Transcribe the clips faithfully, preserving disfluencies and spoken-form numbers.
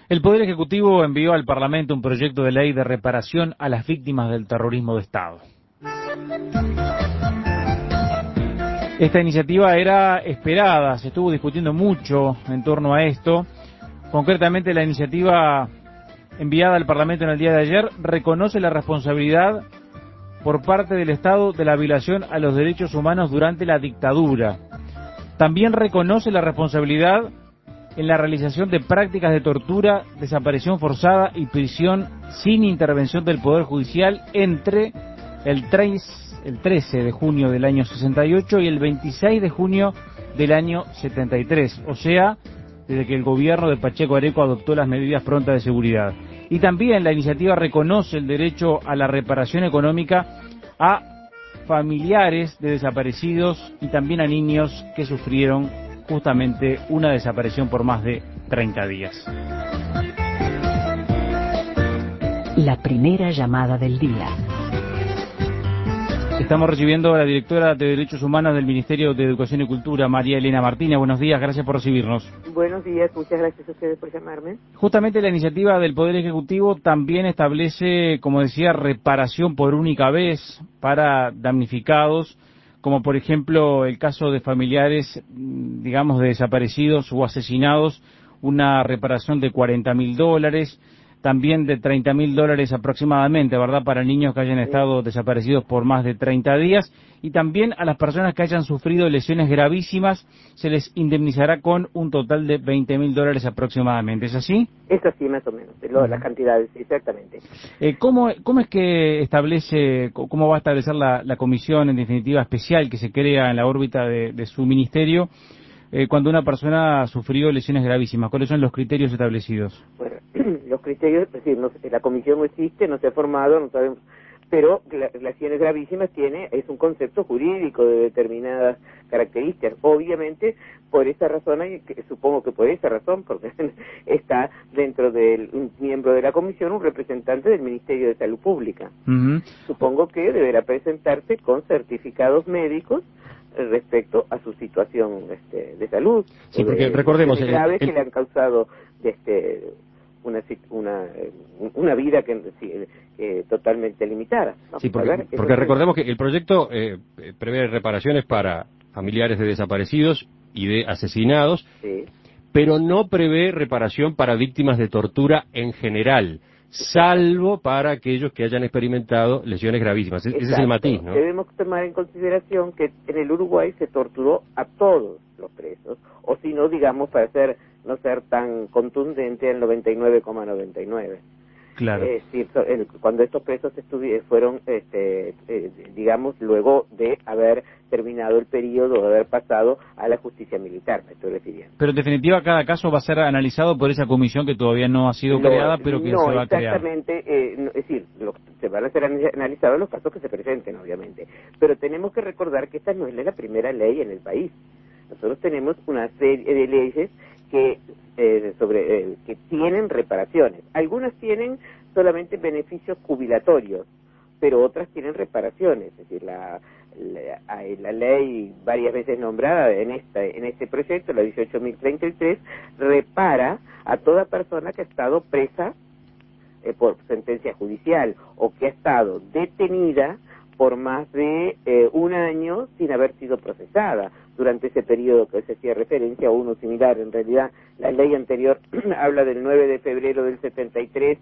El Poder Ejecutivo envió al Parlamento un proyecto de ley de reparación a las víctimas del terrorismo de Estado. Esta iniciativa era esperada, se estuvo discutiendo mucho en torno a esto. Concretamente, la iniciativa enviada al Parlamento en el día de ayer reconoce la responsabilidad por parte del Estado de la violación a los derechos humanos durante la dictadura. También reconoce la responsabilidad en la realización de prácticas de tortura, desaparición forzada y prisión sin intervención del Poder Judicial entre el, tres, el trece de junio del año sesenta y ocho y el veintiséis de junio del año setenta y tres, o sea, desde que el gobierno de Pacheco Areco adoptó las medidas prontas de seguridad. Y también la iniciativa reconoce el derecho a la reparación económica a familiares de desaparecidos y también a niños que sufrieron justamente una desaparición por más de treinta días. La primera llamada del día. Estamos recibiendo a la directora de Derechos Humanos del Ministerio de Educación y Cultura, María Elena Martínez. Buenos días, gracias por recibirnos. Buenos días, muchas gracias a ustedes por llamarme. Justamente la iniciativa del Poder Ejecutivo también establece, como decía, reparación por única vez para damnificados, como por ejemplo el caso de familiares, digamos, de desaparecidos o asesinados, una reparación de cuarenta mil dólares, también de treinta mil dólares aproximadamente, ¿verdad?, para niños que hayan estado desaparecidos por más de treinta días, y también a las personas que hayan sufrido lesiones gravísimas se les indemnizará con un total de veinte mil dólares aproximadamente. ¿Es así? Es así, más o menos, lo, uh-huh. Las cantidades, exactamente. Eh, ¿cómo, ¿Cómo es que establece, cómo va a establecer la, la comisión, en definitiva, especial que se crea en la órbita de, de su ministerio eh, cuando una persona sufrió lesiones gravísimas? ¿Cuáles son los criterios establecidos? Bueno, los criterios, es decir, no, la comisión no existe, no se ha formado, no sabemos, pero la, las lesiones gravísimas tiene, es un concepto jurídico de determinadas características. Obviamente, por esa razón, hay, supongo que por esa razón, porque está dentro del un miembro de la comisión un representante del Ministerio de Salud Pública. Uh-huh. Supongo que deberá presentarse con certificados médicos respecto a su situación este, de salud. Sí, porque de, recordemos... De graves el, el... que le han causado este, una, una, una vida que, eh, totalmente limitada. Vamos sí, porque, ver, porque recordemos que el proyecto eh, prevé reparaciones para familiares de desaparecidos y de asesinados, sí, pero no prevé reparación para víctimas de tortura en general, salvo para aquellos que hayan experimentado lesiones gravísimas. Exacto. Ese es el matiz, ¿no? Debemos tomar en consideración que en el Uruguay se torturó a todos los presos, o si no, digamos, para ser no ser tan contundente, el noventa y nueve coma noventa y nueve. Claro. Es decir, el, cuando estos presos fueron, este, eh, digamos, luego de haber terminado el periodo, de haber pasado a la justicia militar, me estoy refiriendo. Pero en definitiva cada caso va a ser analizado por esa comisión que todavía no ha sido no, creada, pero que no, se va a crear. No, exactamente, eh, es decir, lo, se van a ser analizados los casos que se presenten, obviamente. Pero tenemos que recordar que esta no es la primera ley en el país. Nosotros tenemos una serie de leyes que eh, sobre eh, que tienen reparaciones. Algunas tienen solamente beneficios jubilatorios, pero otras tienen reparaciones. Es decir, la, la, la ley varias veces nombrada en esta en este proyecto, la dieciocho mil treinta y tres, repara a toda persona que ha estado presa eh, por sentencia judicial o que ha estado detenida por más de eh, un año sin haber sido procesada durante ese periodo que se hacía referencia, o uno similar. En realidad, la ley anterior habla del nueve de febrero del setenta y tres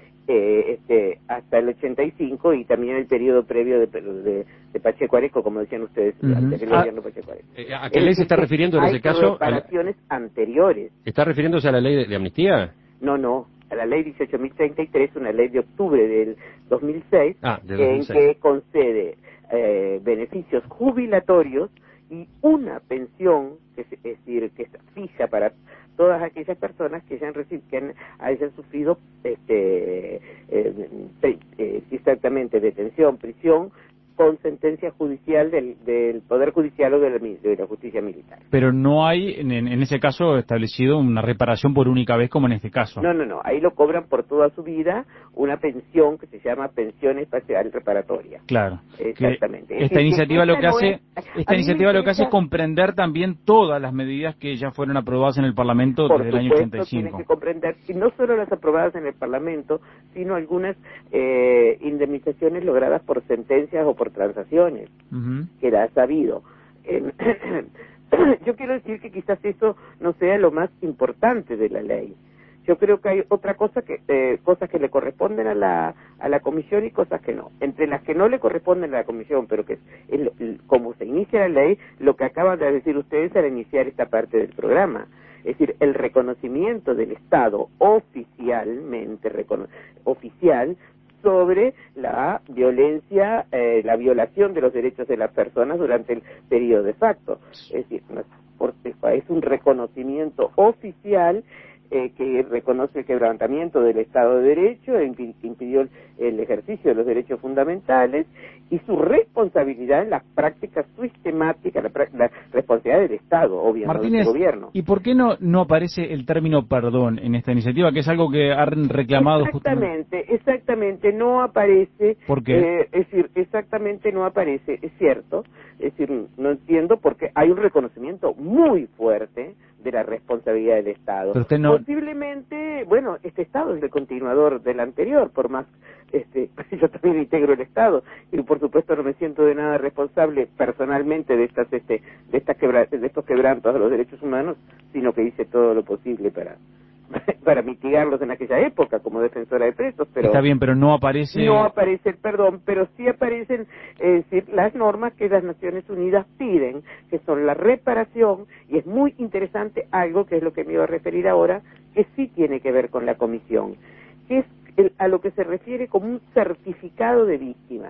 eh, este, hasta el ochenta y cinco, y también el periodo previo de, de, de Pacheco Areco, como decían ustedes, uh-huh. antes del gobierno ah, Pacheco Areco. Eh, ¿A qué ley se está refiriendo en ese caso? Hay reparaciones la... anteriores. ¿Está refiriéndose a la ley de, de amnistía? No, no. A la ley dieciocho mil treinta y tres, una ley de octubre del dos mil seis, ah, de dos mil seis. En que concede eh, beneficios jubilatorios y una pensión, que es, es decir, que es fija para todas aquellas personas que hayan, recibido, que han, hayan sufrido este, eh, eh, exactamente detención, prisión, con sentencia judicial del, del Poder Judicial o de la, de la Justicia Militar. Pero no hay, en, en ese caso, establecido una reparación por única vez como en este caso. No, no, no. Ahí lo cobran por toda su vida una pensión que se llama pensión espacial reparatoria. Claro. Exactamente. Esta es, iniciativa es, lo que no hace, es, esta iniciativa lo que hace es comprender también todas las medidas que ya fueron aprobadas en el Parlamento por desde el año supuesto, ochenta y cinco. Tiene que comprender, y no solo las aprobadas en el Parlamento, sino algunas eh, indemnizaciones logradas por sentencias o por transacciones, uh-huh. que la ha sabido. Eh, yo quiero decir que quizás eso no sea lo más importante de la ley. Yo creo que hay otra cosa que eh, cosas que le corresponden a la a la comisión y cosas que no. Entre las que no le corresponden a la comisión, pero que es el, el, como se inicia la ley, lo que acaban de decir ustedes al iniciar esta parte del programa. Es decir, el reconocimiento del Estado oficialmente recono- oficial sobre la violencia, eh, la violación de los derechos de las personas durante el periodo de facto. Es decir, es un reconocimiento oficial eh, que reconoce el quebrantamiento del Estado de Derecho, que impidió el, el ejercicio de los derechos fundamentales y su responsabilidad en las prácticas sistemáticas, la, la responsabilidad del Estado, obviamente, Martínez, del gobierno. ¿Y por qué no no aparece el término perdón en esta iniciativa, que es algo que han reclamado exactamente, justamente? Exactamente, no aparece. ¿Por qué? Eh, es decir, exactamente no aparece, es cierto, es decir, no entiendo porque hay un reconocimiento muy fuerte de la responsabilidad del Estado. Pero usted no... Posiblemente, bueno, este Estado es el continuador del anterior, por más, este, yo también integro el Estado, y por supuesto no me siento de nada responsable personalmente de estas, este, de estas quebra, de estos quebrantos a los derechos humanos, sino que hice todo lo posible para para mitigarlos en aquella época como defensora de presos, pero está bien, pero no aparece no aparece el perdón, pero sí aparecen es decir, las normas que las Naciones Unidas piden, que son la reparación, y es muy interesante algo que es lo que me iba a referir ahora, que sí tiene que ver con la comisión, que es el, a lo que se refiere como un certificado de víctima.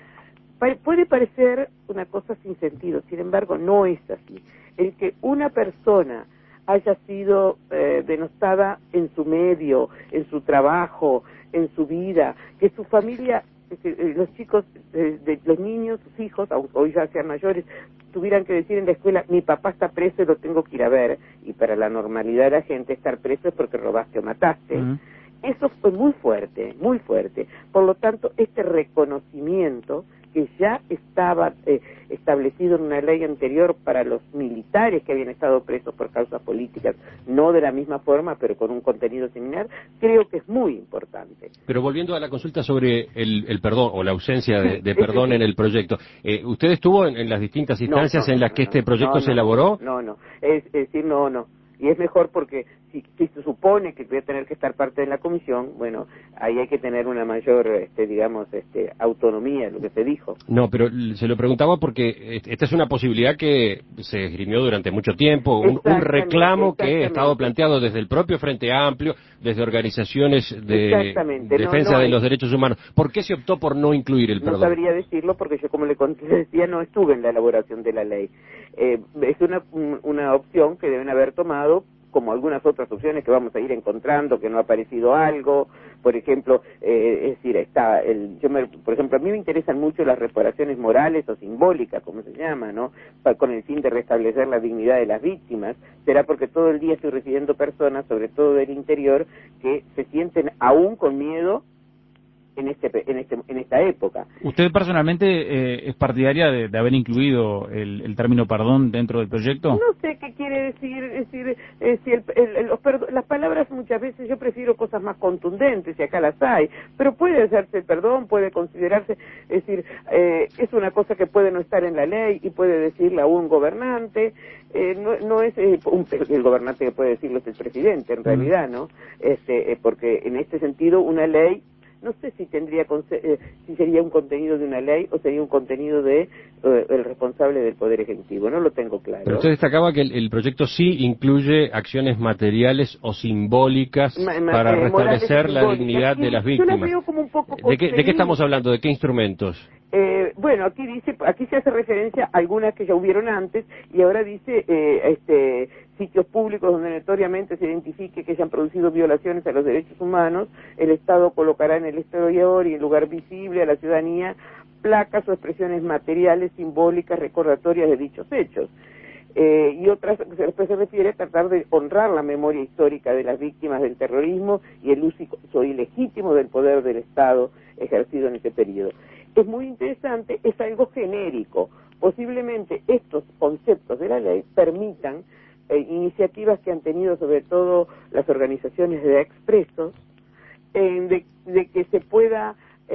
Pa- puede parecer una cosa sin sentido, sin embargo no es así. El que una persona haya sido eh, denostada en su medio, en su trabajo, en su vida, que su familia, que los chicos, eh, de, los niños, sus hijos, hoy ya sean mayores, tuvieran que decir en la escuela, mi papá está preso y lo tengo que ir a ver, y para la normalidad de la gente estar preso es porque robaste o mataste. Uh-huh. Eso fue muy fuerte, muy fuerte. Por lo tanto, este reconocimiento que ya estaba eh, establecido en una ley anterior para los militares que habían estado presos por causas políticas, no de la misma forma, pero con un contenido similar, creo que es muy importante. Pero volviendo a la consulta sobre el, el perdón, o la ausencia de, de perdón en el proyecto, eh, ¿usted estuvo en, en las distintas instancias no, no, en las no, que no, este proyecto no, se no, elaboró? No, no, es, es decir, no, no. Y es mejor porque si, si se supone que voy a tener que estar parte de la comisión, bueno, ahí hay que tener una mayor, este, digamos, este, autonomía, lo que se dijo. No, pero se lo preguntaba porque esta es una posibilidad que se esgrimió durante mucho tiempo, un, un reclamo que ha estado planteado desde el propio Frente Amplio, desde organizaciones de defensa no, no de hay... los derechos humanos. ¿Por qué se optó por no incluir el perdón? No sabría decirlo porque yo, como le decía, no estuve en la elaboración de la ley. Eh, es una, una opción que deben haber tomado, como algunas otras opciones que vamos a ir encontrando, que no ha aparecido algo. Por ejemplo, eh, es decir, está el, yo me, por ejemplo, a mí me interesan mucho las reparaciones morales o simbólicas, como se llama, ¿no? Pa, con el fin de restablecer la dignidad de las víctimas. Será porque todo el día estoy recibiendo personas, sobre todo del interior, que se sienten aún con miedo en este en este en esta época. ¿Usted personalmente eh, es partidaria de, de haber incluido el, el término perdón dentro del proyecto? No sé qué quiere decir, es decir, eh, si el, el, los perdón, las palabras muchas veces yo prefiero cosas más contundentes y acá las hay, pero puede hacerse el perdón, puede considerarse, es decir, eh, es una cosa que puede no estar en la ley y puede decirle a un gobernante, eh, no, no es eh, un, el gobernante que puede decirlo es el presidente en realidad, ¿no? Este, eh, porque en este sentido una ley, no sé si tendría eh, si sería un contenido de una ley o sería un contenido de eh, el responsable del Poder Ejecutivo, no lo tengo claro. Pero usted destacaba que el, el proyecto sí incluye acciones materiales o simbólicas ma, ma, para eh, restablecer la dignidad sí, de las víctimas. Yo la veo como un poco ¿De qué, ¿De qué estamos hablando? ¿De qué instrumentos? Eh, bueno, aquí dice, aquí se hace referencia a algunas que ya hubieron antes y ahora dice eh, este sitios públicos donde notoriamente se identifique que se han producido violaciones a los derechos humanos, el Estado colocará en el exterior y en lugar visible a la ciudadanía placas o expresiones materiales, simbólicas, recordatorias de dichos hechos. Eh, y otras, después se refiere a tratar de honrar la memoria histórica de las víctimas del terrorismo y el uso ilegítimo del poder del Estado ejercido en ese periodo. Es muy interesante, es algo genérico. Posiblemente estos conceptos de la ley permitan eh, iniciativas que han tenido sobre todo las organizaciones de expresos, eh, de, de que se pueda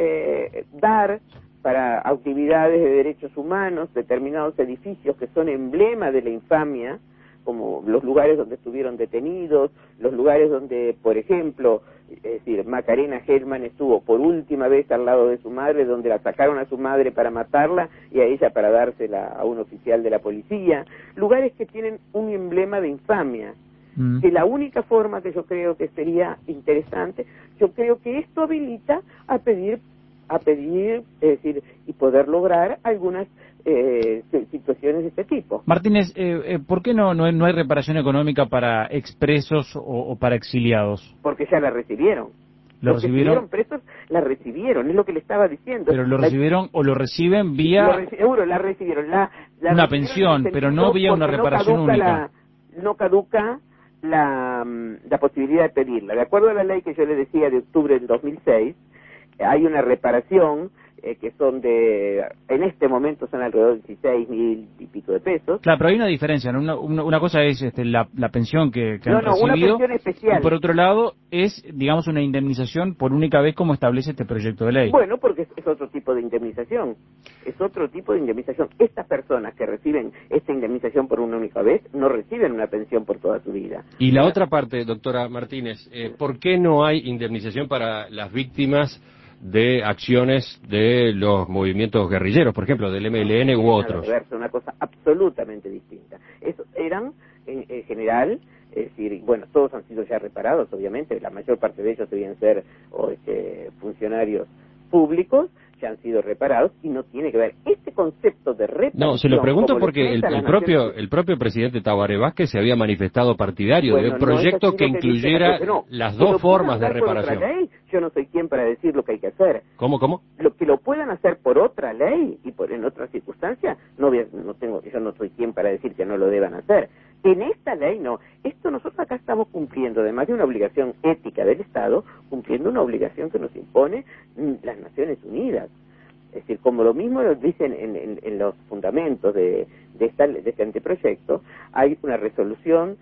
eh, dar para actividades de derechos humanos, determinados edificios que son emblema de la infamia, como los lugares donde estuvieron detenidos, los lugares donde, por ejemplo, es decir, Macarena Gelman estuvo por última vez al lado de su madre, donde la sacaron a su madre para matarla y a ella para dársela a un oficial de la policía, lugares que tienen un emblema de infamia. Mm. Que la única forma que yo creo que sería interesante, yo creo que esto habilita a pedir a pedir, es decir, y poder lograr algunas eh, situaciones de este tipo. Martínez, eh, eh, ¿por qué no, no, hay, no hay reparación económica para expresos o, o para exiliados? Porque ya la recibieron. ¿Lo Los recibieron? Que estuvieron presos la recibieron, es lo que le estaba diciendo. Pero lo la, recibieron o lo reciben vía... Lo reci seguro, la recibieron. La, la una recibieron pensión, pero no vía una reparación no única. La, no caduca la, la posibilidad de pedirla. De acuerdo a la ley que yo le decía de octubre del dos mil seis, hay una reparación eh, que son de, en este momento son alrededor de dieciséis mil y pico de pesos. Claro, pero hay una diferencia, ¿no? Una, una, una cosa es este, la, la pensión que, que no, han no, recibido, una pensión especial. Y por otro lado es, digamos, una indemnización por única vez como establece este proyecto de ley. Bueno, porque es, es otro tipo de indemnización, es otro tipo de indemnización. Estas personas que reciben esta indemnización por una única vez no reciben una pensión por toda su vida. Y la otra parte, doctora Martínez, eh, ¿por qué no hay indemnización para las víctimas de acciones de los movimientos guerrilleros, por ejemplo, del M L N u otros? Es una cosa absolutamente distinta. Eso eran, en, en general, es decir, bueno, todos han sido ya reparados, obviamente, la mayor parte de ellos debían ser o, este, funcionarios públicos, ya han sido reparados y no tiene que ver este concepto de reparación. No, se lo pregunto porque el, el propio naciones... el propio presidente Tabaré Vázquez se había manifestado partidario bueno, de un proyecto no es que incluyera que no, las dos formas de reparación. Otra ley, yo no soy quien para decir lo que hay que hacer. ¿Cómo, cómo? Lo que lo puedan hacer por otra ley y por en otras circunstancias, no, voy a, no tengo, yo no soy quien para decir que no lo deban hacer. En esta ley no. Esto nosotros acá estamos cumpliendo, además de una obligación ética del Estado, cumpliendo una obligación que nos impone las Naciones Unidas. Es decir, como lo mismo lo dicen en, en, en los fundamentos de, de, esta, de este anteproyecto, hay una resolución,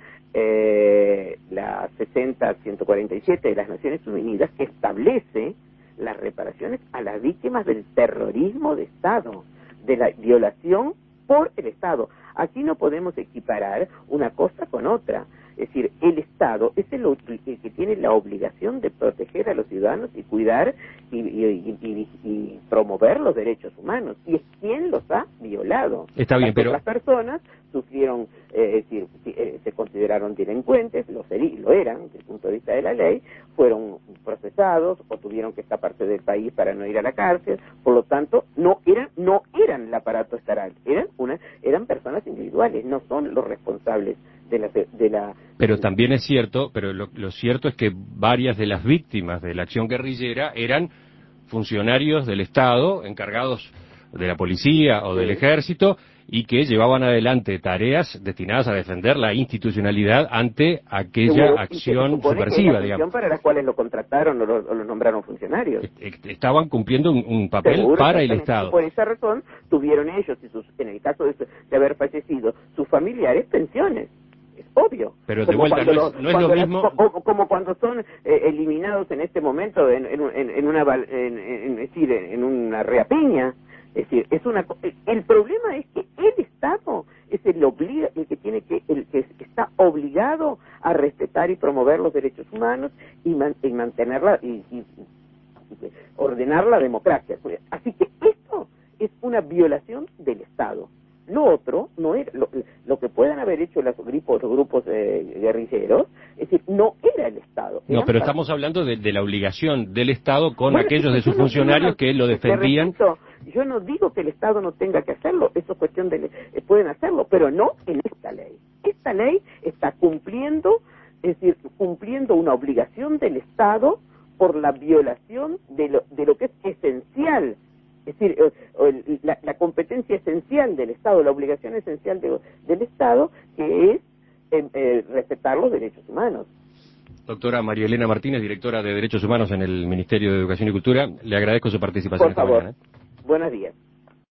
eh, la sesenta ciento cuarenta y siete de las Naciones Unidas, que establece las reparaciones a las víctimas del terrorismo de Estado, de la violación por el Estado. Aquí no podemos equiparar una cosa con otra. Es decir, el Estado es el, el que tiene la obligación de proteger a los ciudadanos y cuidar y, y, y, y, y promover los derechos humanos. Y es quien los ha violado. Está bien, Las pero... otras personas sufrieron, eh, es decir, eh, se consideraron delincuentes, lo, seri lo eran desde el punto de vista de la ley, fueron procesados o tuvieron que escaparse del país para no ir a la cárcel. Por lo tanto, no eran no eran el aparato estatal, eran, una, eran personas individuales, no son los responsables de la, de la... Pero también es cierto, pero lo, lo cierto es que varias de las víctimas de la acción guerrillera eran funcionarios del Estado, encargados de la policía o del sí. ejército, y que llevaban adelante tareas destinadas a defender la institucionalidad ante aquella Seguro, acción que subversiva, que digamos. Para las cuales lo contrataron o lo, o lo nombraron funcionarios. Estaban cumpliendo un, un papel Seguro, para el Estado. Por esa razón tuvieron ellos, y sus, en el caso de, de haber fallecido, sus familiares pensiones. Es obvio. Pero de vuelta, no es, lo, no es lo mismo... Las, como, como cuando son eh, eliminados en este momento en, en, en, en una en, en, es decir, en una reapiña. Es decir, es una el problema es que el Estado es el obliga, el que tiene que el que está obligado a respetar y promover los derechos humanos y, man, y mantenerla y, y, y ordenar la democracia. Así que esto es una violación del Estado. Lo otro no era lo, lo que puedan haber hecho los grupos, los grupos eh, guerrilleros, es decir, no era el Estado. No, pero para... estamos hablando de, de la obligación del Estado con bueno, aquellos de sus no, funcionarios no, que lo defendían. Repito, yo no digo que el Estado no tenga que hacerlo, eso es cuestión de eh, pueden hacerlo, pero no en esta ley. Esta ley está cumpliendo, es decir, cumpliendo una obligación del Estado por la violación de lo, de lo que es esencial. Es decir, el, la, la competencia esencial del Estado, la obligación esencial de, del Estado, que es eh, eh, respetar los derechos humanos. Doctora María Elena Martínez, directora de Derechos Humanos en el Ministerio de Educación y Cultura, le agradezco su participación Por favor, esta mañana. buenos días.